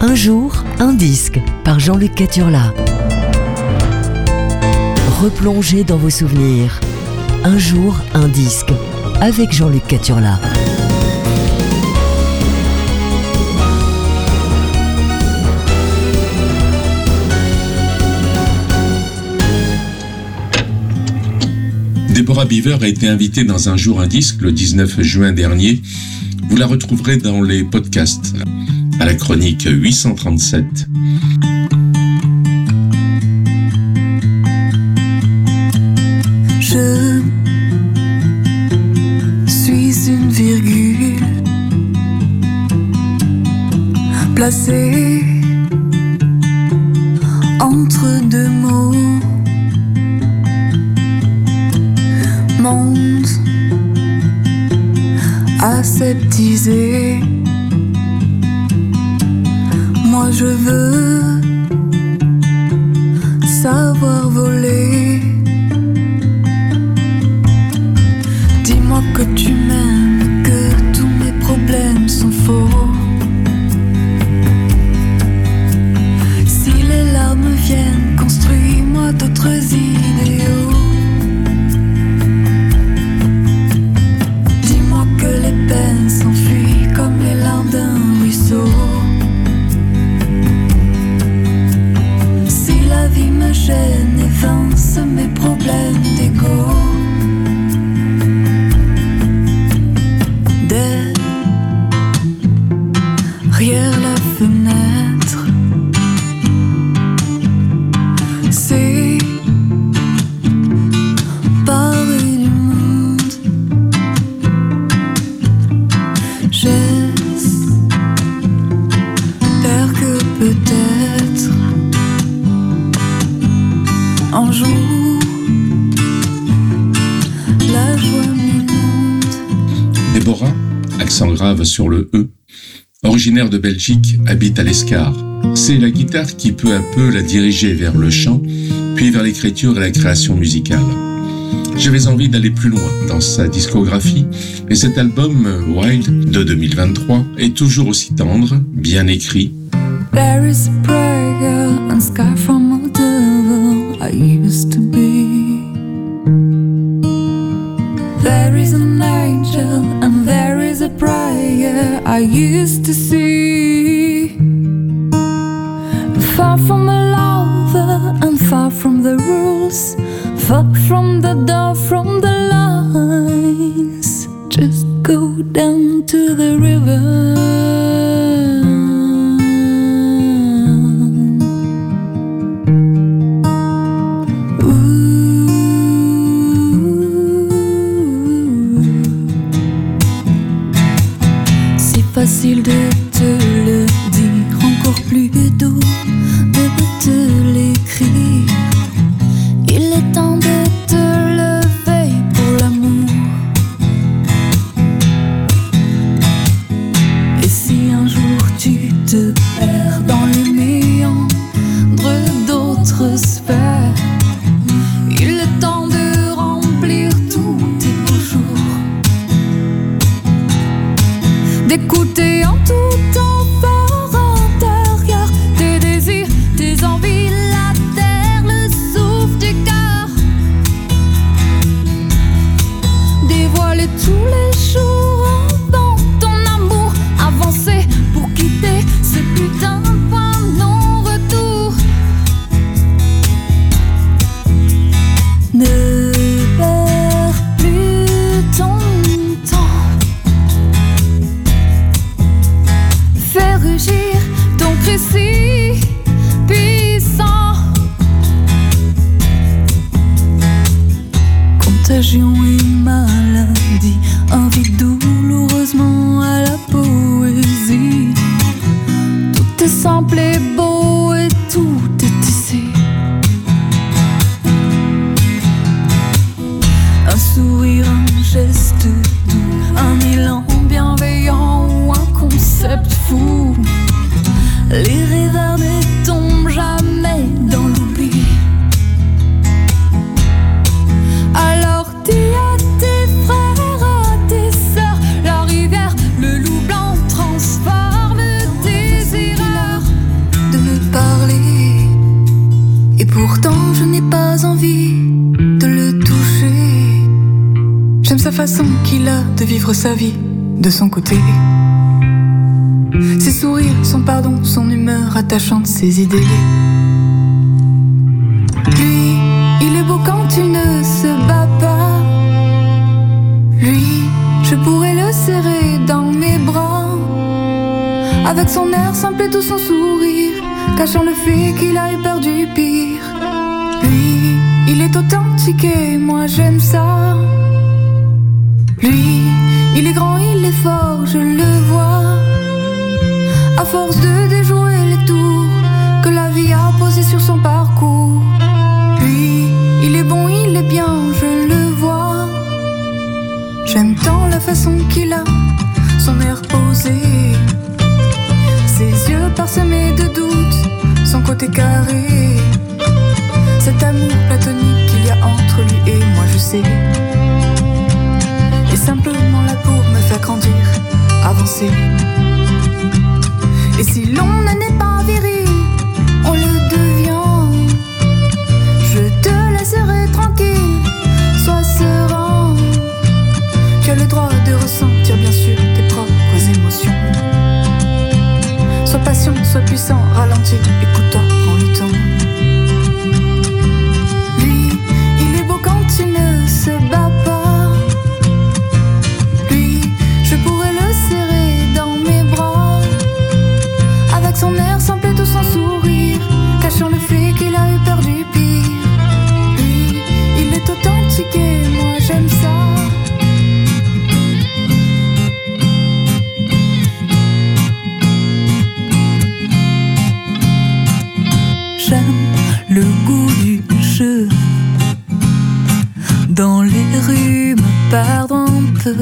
Un jour, un disque par Jean-Luc Caturla. Replongez dans vos souvenirs. Un jour, un disque avec Jean-Luc Caturla. Deborah Beaver a été invitée dans Un jour, un disque le 19 juin dernier. Vous la retrouverez dans les podcasts à la chronique 837. Je suis une virgule placée entre deux mots. Monde aseptisé. Moi je veux savoir voler. Dis-moi que tu m'aimes, que tous mes problèmes sont faux. Si les larmes viennent, construis-moi d'autres idéaux. Dis-moi que les peines s'enfuient comme les larmes d'un ruisseau. Si la vie me gêne, évince mes problèmes d'ego. Derrière la fenêtre, c'est parler du monde. J'espère que peut-être un jour la joie m'inonde. Deborah, accent grave sur le E, originaire de Belgique, habite à l'Escar. C'est la guitare qui peu à peu l'a dirigée vers le chant, puis vers l'écriture et la création musicale. J'avais envie d'aller plus loin dans sa discographie, et cet album, Wild, de 2023, est toujours aussi tendre, bien écrit. There is a prayer and sky from a devil I used to be. There is an angel and there is a prayer I used to see. Far from a lover and far from the rules, far from the door, from the lines. Just go down to the river. Facile de te le dire, encore plus doux de te l'écrire. Il est temps de te lever pour l'amour. Et si un jour tu te perds dans les méandres d'autres sphères, il est temps de remplir tous tes beaux jours, d'écouter en tout temps fort intérieur tes désirs, tes envies, la terre, le souffle du cœur. Dévoiler tous les jours avant ton amour, avancer pour quitter ce putain de point non-retour. Ne perds plus ton temps. façon qu'il a de vivre sa vie de son côté. Ses sourires, son pardon, son humeur attachante, ses idées. Lui, il est beau quand il ne se bat pas. Lui, je pourrais le serrer dans mes bras. Avec son air simple et tout son sourire, cachant le fait qu'il a eu peur du pire. Lui, il est authentique et moi j'aime ça. Lui, il est grand, il est fort, je le vois. À force de déjouer les tours que la vie a posés sur son parcours. Lui, il est bon, il est bien, je le vois. J'aime tant la façon qu'il a, son air posé, ses yeux parsemés de doutes, son côté carré. Cet amour platonique qu'il y a entre lui et moi, je sais. Et simplement là pour me faire grandir, avancer. Et si l'on n'est pas viril, on le devient. Je te laisserai tranquille, sois serein. Tu as le droit de ressentir bien sûr tes propres émotions. Sois patient, sois puissant, ralentis, écoute-toi, prends le temps. Lui, il est beau quand il ne se bat pas. Lui, je pourrais le serrer dans mes bras. Avec son air simple et tout son sourire, cachant le fait qu'il a eu peur du pire. Lui, il est authentique et moi j'aime ça. Le goût du jeu, dans les rues me perdre un peu,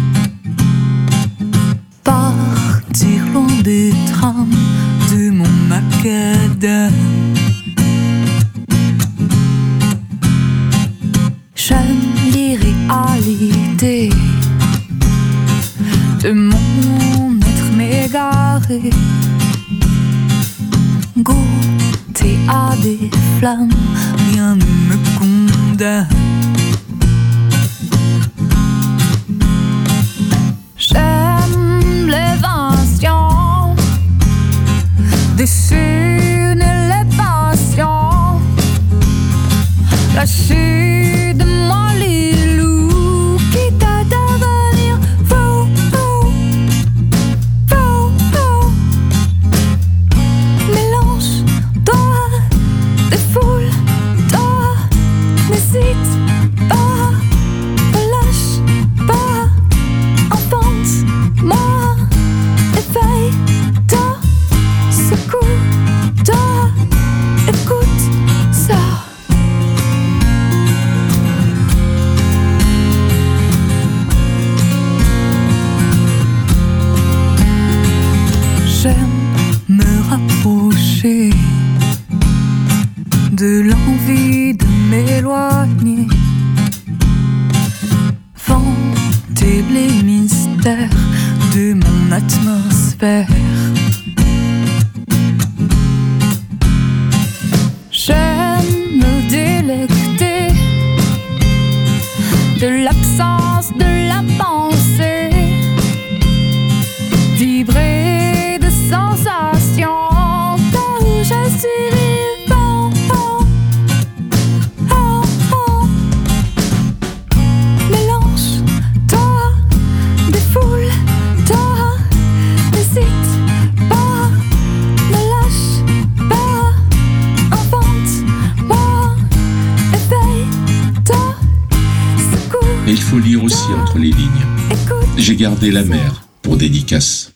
partir loin des trams de mon macadam. J'aime l'irréalité de mon être mégaré. Goûter à des flammes, rien ne me condamne. J'aime l'évasion des signes et les passions. Lâcher de moi les loups qui t'aident à venir. Fou, fou, fou, fou. Mélange-toi des foules, toi, n'hésite pas, relâche pas, enfante-moi, éveille-toi, secoue-toi, écoute ça. J'aime me rapprocher de l'envie de m'éloigner, vanter les mystères de mon atmosphère. J'aime me délecter de l'absence de la pensée, vibrer de sensations là où je suis vivant. Mélange-toi des foules, toi, n'hésite pas, ne lâche pas, invente-moi, éveille-toi, secoue. Et il faut lire aussi entre les lignes. Écoute. J'ai gardé la mer pour dédicace.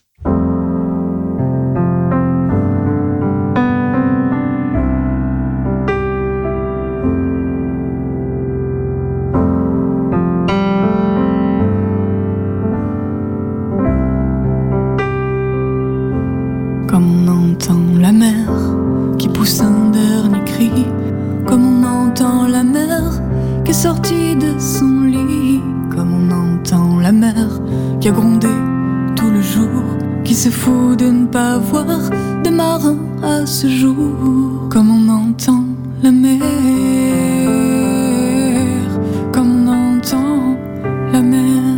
Comme on entend la mer qui pousse un dernier cri, comme on entend la mer qui est sortie de son lit, comme on entend la mer qui a grondé tout le jour, qui se fout de ne pas voir de marin à ce jour, comme on entend la mer, comme on entend la mer.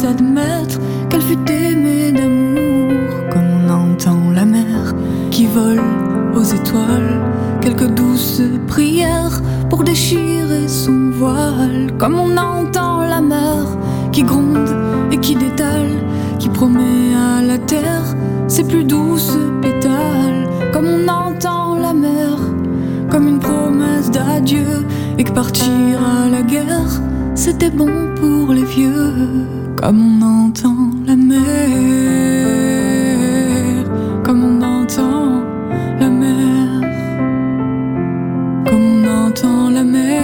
admettre qu'elle fut aimée d'amour, comme on entend la mer qui vole aux étoiles, quelques douces prières pour déchirer son voile, comme on entend la mer qui gronde et qui détale, qui promet à la terre ses plus douces pétales, comme on entend la mer comme une promesse d'adieu, et que partir à la guerre c'était bon pour les vieux, comme on entend la mer, comme on entend la mer, comme on entend la mer,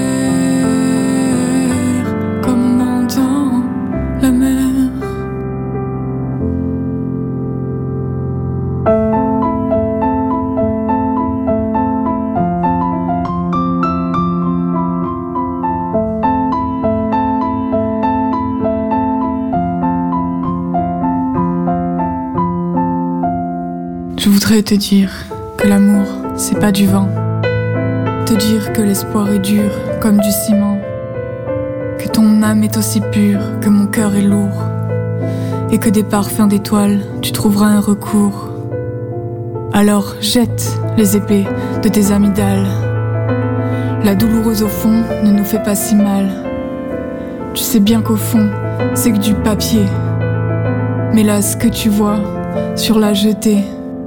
comme on entend la mer. Je voudrais te dire que l'amour, c'est pas du vent. Te dire que l'espoir est dur comme du ciment. Que ton âme est aussi pure que mon cœur est lourd. Et que des parfums d'étoiles, tu trouveras un recours. Alors jette les épées de tes amygdales. La douloureuse au fond ne nous fait pas si mal. Tu sais bien qu'au fond, c'est que du papier. Mais là, ce que tu vois sur la jetée,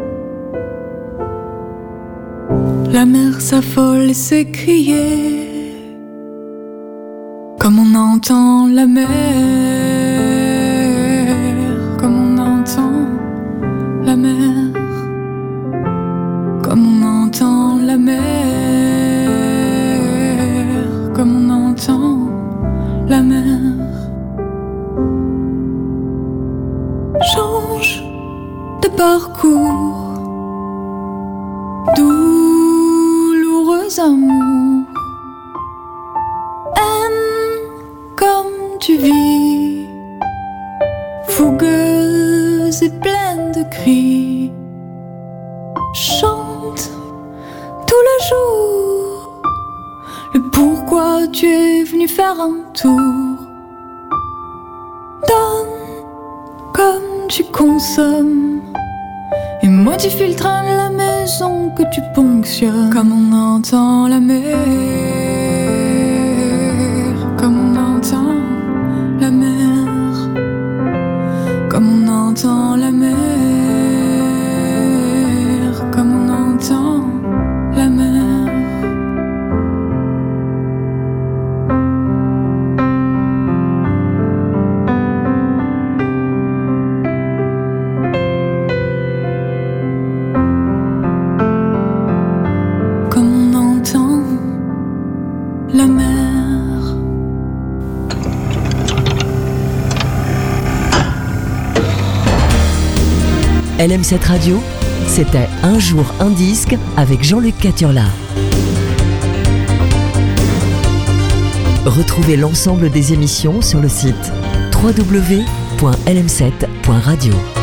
la mer s'affole et s'écrie, comme on entend la mer, comme on entend la mer, comme on entend la mer, comme on entend la mer. Change de parcours, amour, aime comme tu vis, fougueuse et pleine de cris, chante tout le jour le pourquoi tu es venu faire un tour, donne comme tu consommes et modifie le train de la maison que tu ponctionnes, comme on entend la mer, comme on entend la mer, comme on entend la mer, comme on entend la mer. La mer. LM7 Radio, c'était Un jour un disque avec Jean-Luc Caturla. Retrouvez l'ensemble des émissions sur le site www.lm7.radio.